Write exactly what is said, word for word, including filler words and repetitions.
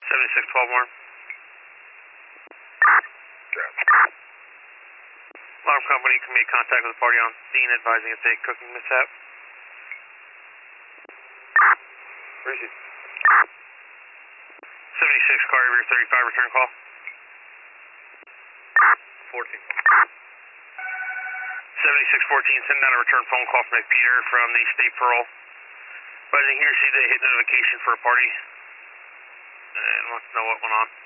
seventy-six twelve Warren. Alarm company can make contact with the party on scene advising it's a cooking mishap. Where is he? seventy-six car rear thirty-five return call. fourteen. seventy-six fourteen send out a return phone call from Peter from the State Parole. Advising he received a hit notification for a party and wants to know what went on.